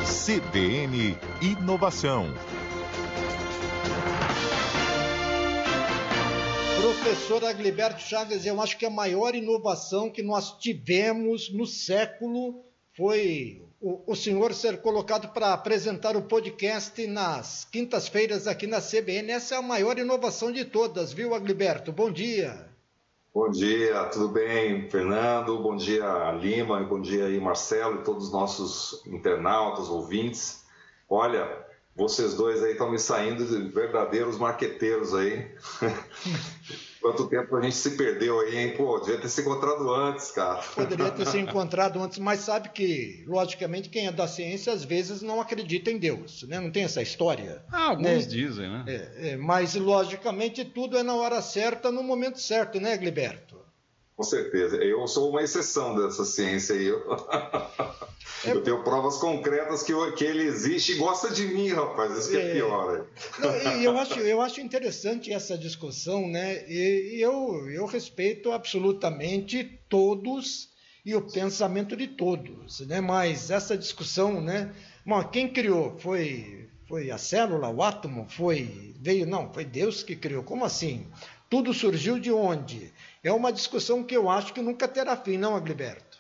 CBN Inovação. Professor Agliberto Chagas, eu acho que a maior inovação que nós tivemos no século foi o senhor ser colocado para apresentar o podcast nas quintas-feiras aqui na CBN. Essa é a maior inovação de todas, viu, Agliberto? Bom dia. Bom dia, tudo bem, Fernando? Bom dia, Lima, bom dia aí, Marcelo e todos os nossos internautas, ouvintes. Olha, vocês dois aí estão me saindo de verdadeiros marqueteiros aí. Quanto tempo a gente se perdeu aí, hein? Pô, devia ter se encontrado antes, cara. Poderia ter se encontrado antes, mas sabe que, logicamente, quem é da ciência às vezes não acredita em Deus, né? Não tem essa história? Alguns dizem, né? Mas, logicamente, tudo é na hora certa, no momento certo, né, Agliberto? Com certeza. Eu sou uma exceção dessa ciência aí. Eu tenho provas concretas que ele existe e gosta de mim, rapaz. Isso que é pior. Não, eu acho interessante essa discussão, né? E eu respeito absolutamente todos e o pensamento de todos, né? Mas essa discussão, né? Bom, quem criou? Foi a célula, o átomo? Foi Deus que criou. Como assim? Tudo surgiu de onde? É uma discussão que eu acho que nunca terá fim, não, Agliberto?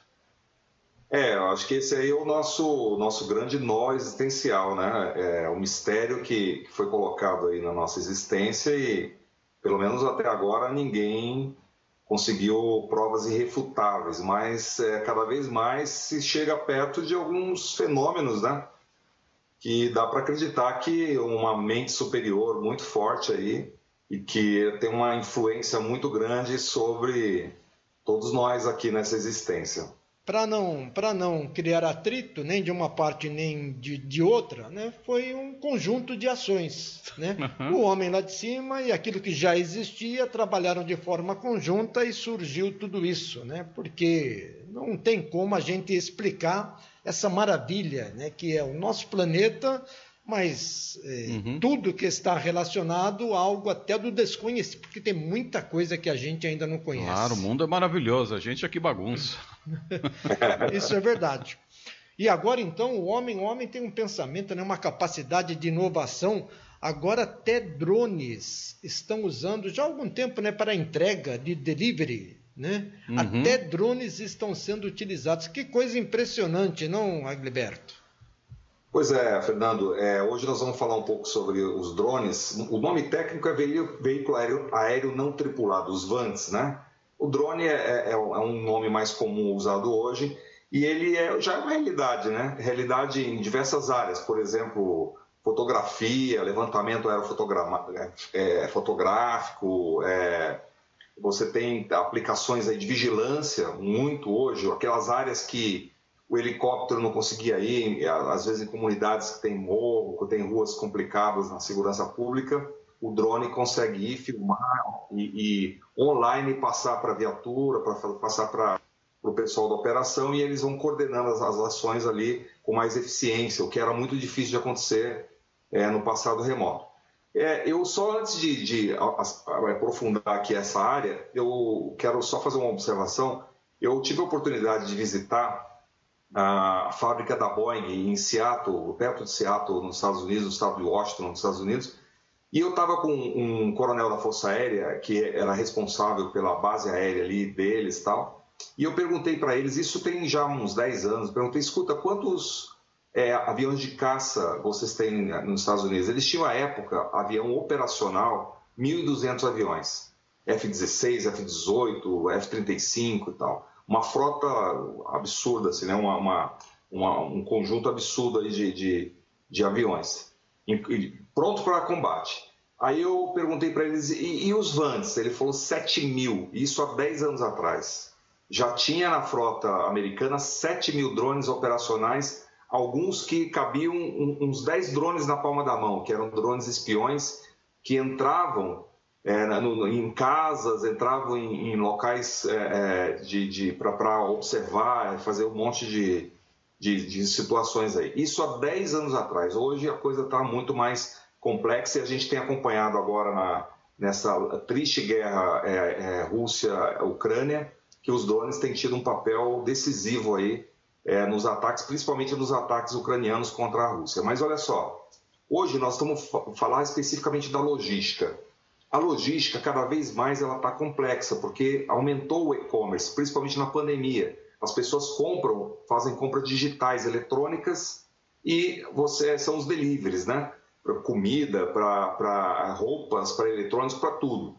Eu acho que esse aí é o nosso grande nó existencial, né? É o mistério que foi colocado aí na nossa existência e, pelo menos até agora, ninguém conseguiu provas irrefutáveis, mas cada vez mais se chega perto de alguns fenômenos, né? Que dá para acreditar que uma mente superior muito forte aí e que tem uma influência muito grande sobre todos nós aqui nessa existência. Para não criar atrito, nem de uma parte nem de outra, né, foi um conjunto de ações. Né? O homem lá de cima e aquilo que já existia trabalharam de forma conjunta e surgiu tudo isso, né? Porque não tem como a gente explicar essa maravilha, né, que é o nosso planeta, mas tudo que está relacionado a algo até do desconhecido, porque tem muita coisa que a gente ainda não conhece. Claro, o mundo é maravilhoso, a gente aqui bagunça. Isso é verdade. E agora, então, o homem tem um pensamento, né, uma capacidade de inovação. Agora até drones estão usando já há algum tempo, né, para entrega de delivery. Né? Até drones estão sendo utilizados. Que coisa impressionante, não, Agliberto? Pois é, Fernando, hoje nós vamos falar um pouco sobre os drones. O nome técnico é veículo aéreo não tripulado, os VANTs, né? O drone é um nome mais comum usado hoje e ele já é uma realidade, né? Realidade em diversas áreas, por exemplo, fotografia, levantamento fotográfico, você tem aplicações aí de vigilância, muito hoje, aquelas áreas que o helicóptero não conseguia ir, às vezes em comunidades que tem morro, que tem ruas complicadas na segurança pública, o drone consegue ir, filmar e online passar para a viatura, passar para o pessoal da operação e eles vão coordenando as ações ali com mais eficiência, o que era muito difícil de acontecer no passado remoto. Eu só antes de aprofundar aqui essa área, eu quero só fazer uma observação. Eu tive a oportunidade de visitar a fábrica da Boeing em Seattle, perto de Seattle, nos Estados Unidos, no estado de Washington, nos Estados Unidos, e eu estava com um coronel da Força Aérea, que era responsável pela base aérea ali deles e tal, e eu perguntei para eles, isso tem já uns 10 anos, perguntei, escuta, quantos aviões de caça vocês têm nos Estados Unidos? Eles tinham, à época, avião operacional, 1.200 aviões, F-16, F-18, F-35 e tal. Uma frota absurda, assim, né? Um conjunto absurdo aí de aviões, pronto para combate. Aí eu perguntei para eles, e os VANTs? Ele falou 7.000, isso há 10 anos atrás. Já tinha na frota americana 7.000 drones operacionais, alguns que cabiam uns 10 drones na palma da mão, que eram drones espiões que entravam em casas, entravam em locais para observar, fazer um monte de situações aí. Isso há 10 anos atrás. Hoje a coisa está muito mais complexa e a gente tem acompanhado agora nessa triste guerra Rússia-Ucrânia que os drones têm tido um papel decisivo aí nos ataques, principalmente nos ataques ucranianos contra a Rússia. Mas olha só, hoje nós estamos falar especificamente da logística. A logística, cada vez mais, ela está complexa, porque aumentou o e-commerce, principalmente na pandemia. As pessoas fazem compras digitais, eletrônicas, e são os deliveries, né? Para comida, para roupas, para eletrônicos, para tudo.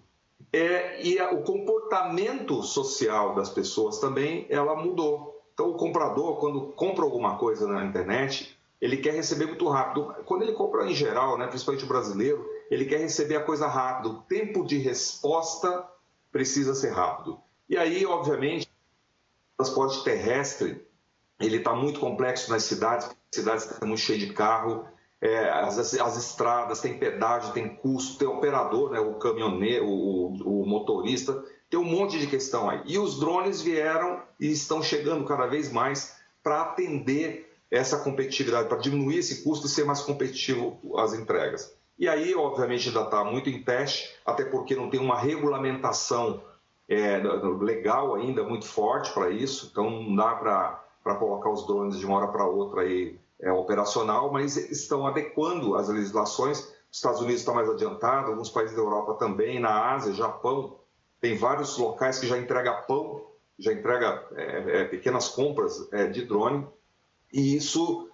O comportamento social das pessoas também, ela mudou. Então, o comprador, quando compra alguma coisa na internet, ele quer receber muito rápido. Quando ele compra em geral, né, principalmente o brasileiro, ele quer receber a coisa rápido. O tempo de resposta precisa ser rápido. E aí, obviamente, o transporte terrestre ele está muito complexo nas cidades estão muito cheias de carro, as estradas, tem pedágio, tem custo, tem operador, né, o caminhoneiro, o motorista, tem um monte de questão aí. E os drones vieram e estão chegando cada vez mais para atender essa competitividade, para diminuir esse custo e ser mais competitivo as entregas. E aí, obviamente, ainda está muito em teste, até porque não tem uma regulamentação legal ainda muito forte para isso, então não dá para colocar os drones de uma hora para outra aí, operacional, mas estão adequando as legislações. Os Estados Unidos está mais adiantado, alguns países da Europa também, na Ásia, Japão, tem vários locais que já entrega pão, já entrega pequenas compras de drone, e isso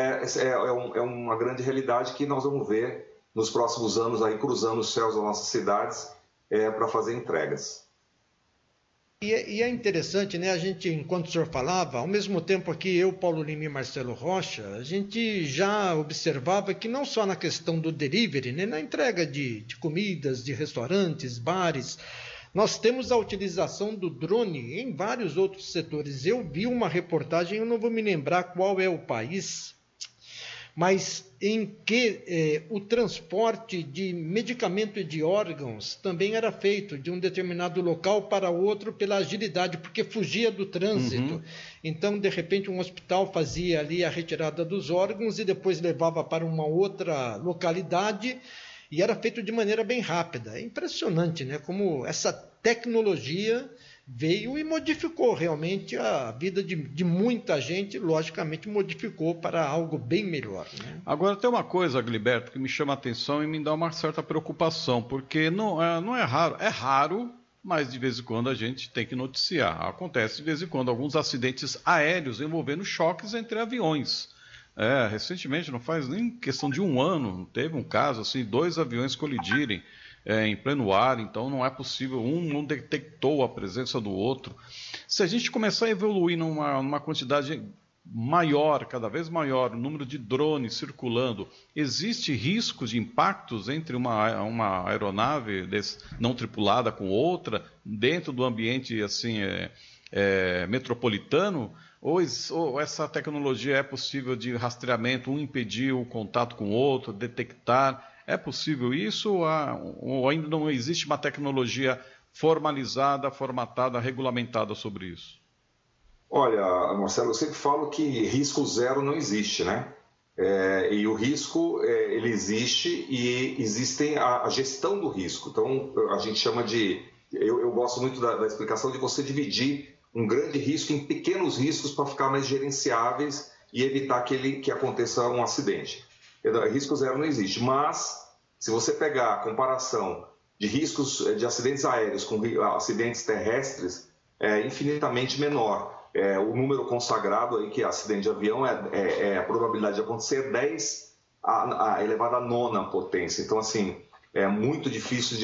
é uma grande realidade que nós vamos ver nos próximos anos aí cruzando os céus das nossas cidades para fazer entregas. E é interessante, né? A gente, enquanto o senhor falava, ao mesmo tempo aqui eu, Paulo Lima e Marcelo Rocha, a gente já observava que não só na questão do delivery, né? Na entrega de comidas, de restaurantes, bares, nós temos a utilização do drone em vários outros setores. Eu vi uma reportagem, eu não vou me lembrar qual é o país, mas em que o transporte de medicamento e de órgãos também era feito de um determinado local para outro pela agilidade, porque fugia do trânsito. Uhum. Então, de repente, um hospital fazia ali a retirada dos órgãos e depois levava para uma outra localidade e era feito de maneira bem rápida. É impressionante, né? Como essa tecnologia veio e modificou realmente a vida de muita gente, logicamente modificou para algo bem melhor, né? Agora tem uma coisa, Agliberto, que me chama a atenção e me dá uma certa preocupação, porque não é raro, mas de vez em quando a gente tem que noticiar. Acontece de vez em quando alguns acidentes aéreos envolvendo choques entre aviões. Recentemente, não faz nem questão de um ano, teve um caso assim, 2 aviões colidirem em pleno ar, então não é possível, um não detectou a presença do outro. Se a gente começar a evoluir numa quantidade maior, cada vez maior, o número de drones circulando, existe risco de impactos entre uma aeronave não tripulada com outra, dentro do ambiente assim, metropolitano? Ou essa tecnologia é possível de rastreamento, um impedir o contato com o outro, detectar? É possível isso ou ainda não existe uma tecnologia formalizada, formatada, regulamentada sobre isso? Olha, Marcelo, eu sempre falo que risco zero não existe, né? E o risco, ele existe e existe a gestão do risco. Então, a gente chama de... Eu gosto muito da explicação de você dividir um grande risco em pequenos riscos para ficar mais gerenciáveis e evitar que aconteça um acidente. Risco zero não existe, mas se você pegar a comparação de riscos de acidentes aéreos com acidentes terrestres, é infinitamente menor. O número consagrado aí, que é acidente de avião, a probabilidade de acontecer 10 elevado à 9ª potência. Então, assim, é muito difícil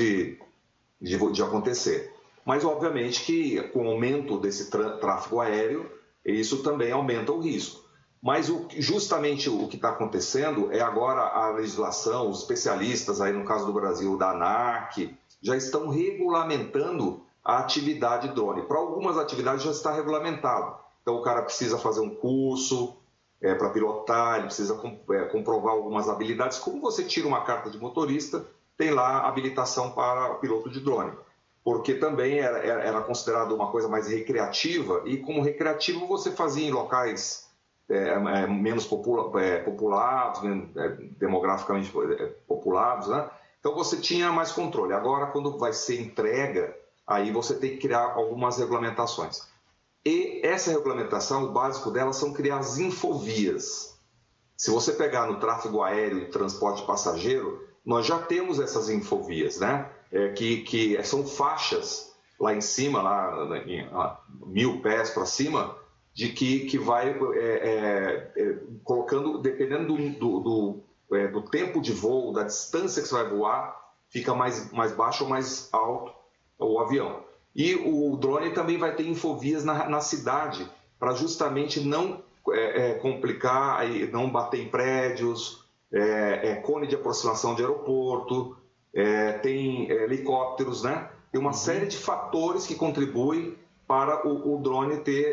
de acontecer. Mas, obviamente, que com o aumento desse tráfego aéreo, isso também aumenta o risco. Mas justamente o que está acontecendo é agora a legislação, os especialistas, aí no caso do Brasil, da ANAC, já estão regulamentando a atividade drone. Para algumas atividades já está regulamentado. Então o cara precisa fazer um curso para pilotar, ele precisa comprovar algumas habilidades. Como você tira uma carta de motorista, tem lá habilitação para piloto de drone. Porque também era considerado uma coisa mais recreativa, e como recreativo você fazia em locais menos populados, demograficamente populados, né? Então você tinha mais controle. Agora, quando vai ser entrega, aí você tem que criar algumas regulamentações. E essa regulamentação, o básico dela são criar as infovias. Se você pegar no tráfego aéreo e transporte passageiro, nós já temos essas infovias, né? Que são faixas lá em cima, lá em 1.000 pés para cima, de que vai colocando, dependendo do tempo de voo, da distância que você vai voar, fica mais baixo ou mais alto o avião. E o drone também vai ter infovias na cidade, para justamente não complicar, não bater em prédios, cone de aproximação de aeroporto, tem helicópteros, né? Tem uma série de fatores que contribuem para o drone ter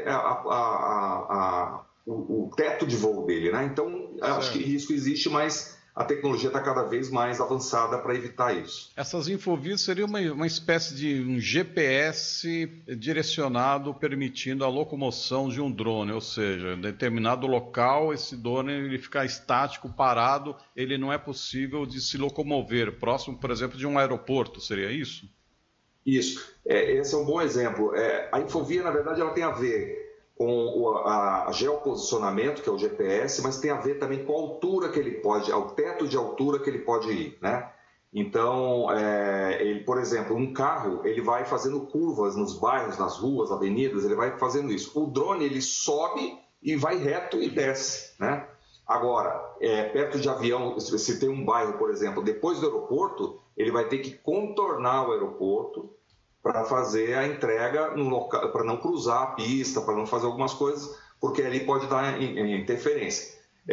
o teto de voo dele, né? Então, acho que risco existe, mas a tecnologia está cada vez mais avançada para evitar isso. Essas infovias seriam uma espécie de um GPS direcionado, permitindo a locomoção de um drone, ou seja, em determinado local, esse drone ele ficar estático, parado, ele não é possível de se locomover, próximo, por exemplo, de um aeroporto, seria isso? Isso. Esse é um bom exemplo. A infovia, na verdade, ela tem a ver com o geoposicionamento, que é o GPS, mas tem a ver também com a altura que ele pode, ao teto de altura que ele pode ir, né? Então, por exemplo, um carro, ele vai fazendo curvas nos bairros, nas ruas, avenidas, ele vai fazendo isso. O drone, ele sobe e vai reto e desce, né? Agora, perto de avião, se tem um bairro, por exemplo, depois do aeroporto, ele vai ter que contornar o aeroporto para fazer a entrega no local, para não cruzar a pista, para não fazer algumas coisas, porque ali pode dar interferência.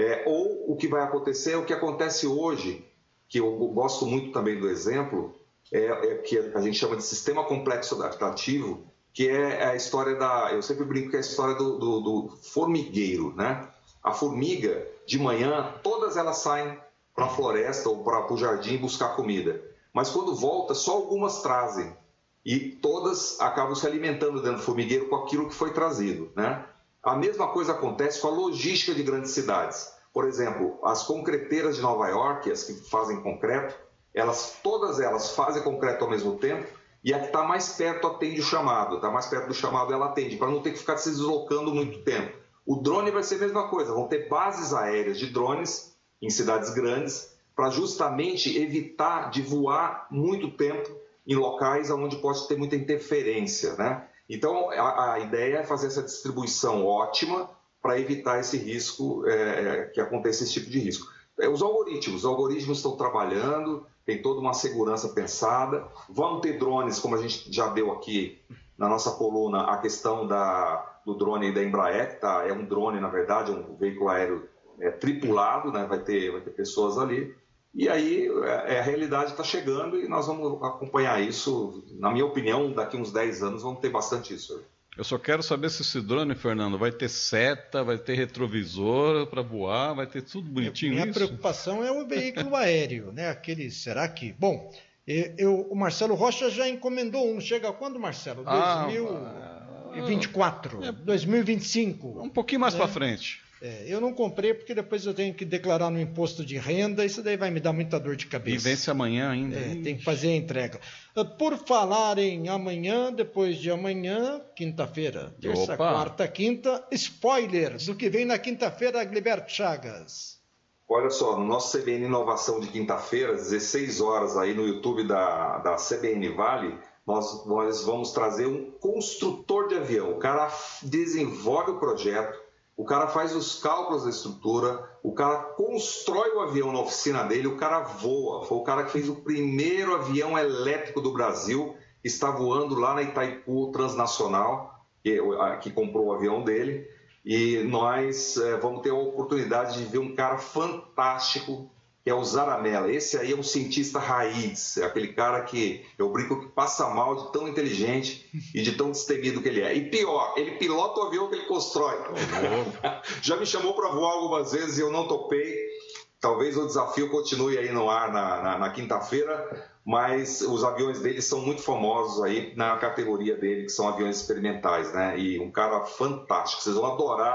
Ou o que vai acontecer é o que acontece hoje, que eu gosto muito também do exemplo, que a gente chama de sistema complexo adaptativo, que é a história eu sempre brinco que é a história do formigueiro, né? A formiga, de manhã, todas elas saem para a floresta ou para o jardim buscar comida, mas quando volta, só algumas trazem. E todas acabam se alimentando dentro do formigueiro com aquilo que foi trazido, né? A mesma coisa acontece com a logística de grandes cidades. Por exemplo, as concreteiras de Nova York, as que fazem concreto, todas elas fazem concreto ao mesmo tempo, e a que está mais perto atende o chamado, está mais perto do chamado ela atende, para não ter que ficar se deslocando muito tempo. O drone vai ser a mesma coisa, vão ter bases aéreas de drones em cidades grandes, para justamente evitar de voar muito tempo em locais onde pode ter muita interferência, né? Então, a ideia é fazer essa distribuição ótima para evitar esse risco, que aconteça esse tipo de risco. Os algoritmos estão trabalhando, tem toda uma segurança pensada. Vão ter drones, como a gente já deu aqui na nossa coluna, a questão do drone da Embraer, que é um drone, na verdade, um veículo aéreo tripulado, né? Vai ter pessoas ali. E aí a realidade está chegando e nós vamos acompanhar isso. Na minha opinião, daqui uns 10 anos vamos ter bastante isso. Eu só quero saber se esse drone, Fernando, vai ter seta, vai ter retrovisor para voar, vai ter tudo bonitinho. Minha preocupação é o veículo aéreo, né? Será que... Bom, o Marcelo Rocha já encomendou um. Chega quando, Marcelo? 2024, 2025. Um pouquinho mais para frente. Eu não comprei porque depois eu tenho que declarar no imposto de renda, isso daí vai me dar muita dor de cabeça. E vence amanhã ainda. Tem que fazer a entrega. Por falar em amanhã, depois de amanhã, quinta-feira, terça, quarta, quinta, spoiler do que vem na quinta-feira, Agliberto Chagas. Olha só, no nosso CBN Inovação de quinta-feira, 16 horas aí no YouTube da CBN Vale, nós vamos trazer um construtor de avião. O cara desenvolve o projeto, o cara faz os cálculos da estrutura, o cara constrói o avião na oficina dele, o cara voa. Foi o cara que fez o primeiro avião elétrico do Brasil, que está voando lá na Itaipu Transnacional, que comprou o avião dele. E nós vamos ter a oportunidade de ver um cara fantástico, que é o Zaramella. Esse aí é um cientista raiz, é aquele cara que eu brinco que passa mal de tão inteligente e de tão destemido que ele é. E pior, ele pilota o avião que ele constrói. Já me chamou para voar algumas vezes e eu não topei. Talvez o desafio continue aí no ar na quinta-feira, mas os aviões dele são muito famosos aí na categoria dele, que são aviões experimentais, né? E um cara fantástico, vocês vão adorar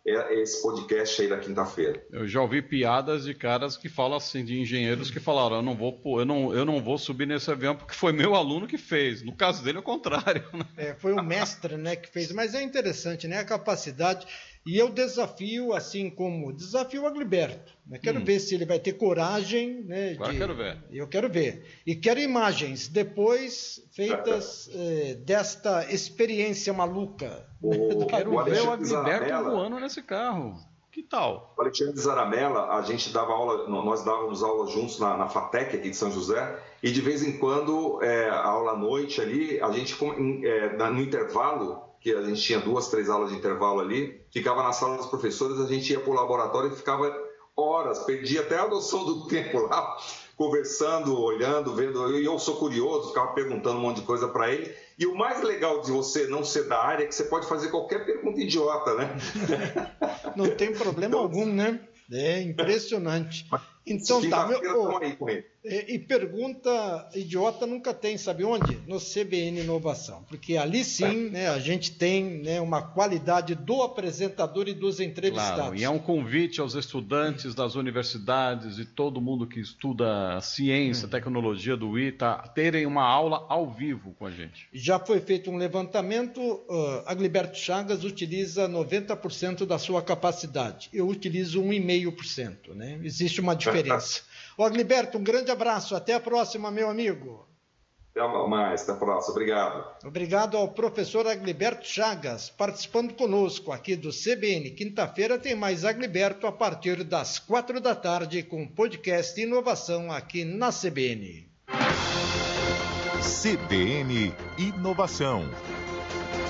esse podcast aí da quinta-feira. Eu já ouvi piadas de caras que falam assim, de engenheiros que falaram, eu não vou subir nesse avião porque foi meu aluno que fez. No caso dele, é o contrário. Né? Foi o mestre, né, que fez. Mas é interessante, né, a capacidade. E eu desafio, assim como desafio o Agliberto. Né? Quero ver se ele vai ter coragem. Né, quero ver. Eu quero ver. E quero imagens depois feitas desta experiência maluca. Quero ver o Agliberto voando nesse carro. Que tal? O Alexandre Zaramella, a gente dava aula, nós dávamos aula juntos na FATEC aqui de São José, e de vez em quando, a aula à noite ali, a gente, no intervalo, que a gente tinha 2, 3 aulas de intervalo ali, ficava na sala dos professores, a gente ia para o laboratório e ficava horas, perdia até a noção do tempo lá, conversando, olhando, vendo, e eu sou curioso, ficava perguntando um monte de coisa para ele, e o mais legal de você não ser da área é que você pode fazer qualquer pergunta idiota, né? Não tem problema algum, né? É impressionante. Então tá, e pergunta idiota nunca tem, sabe onde? No CBN Inovação, porque ali sim, né, a gente tem, né, uma qualidade do apresentador e dos entrevistados. Claro, e é um convite aos estudantes das universidades e todo mundo que estuda ciência, tecnologia do ITA, terem uma aula ao vivo com a gente. Já foi feito um levantamento, Agliberto Chagas utiliza 90% da sua capacidade, eu utilizo 1,5%, né? Existe uma diferença. Ô Agliberto, um grande abraço, até a próxima, meu amigo. Até mais, até a próxima, obrigado. Obrigado ao professor Agliberto Chagas, participando conosco aqui do CBN. Quinta-feira tem mais Agliberto a partir das 4 da tarde com o podcast Inovação aqui na CBN. CBN Inovação.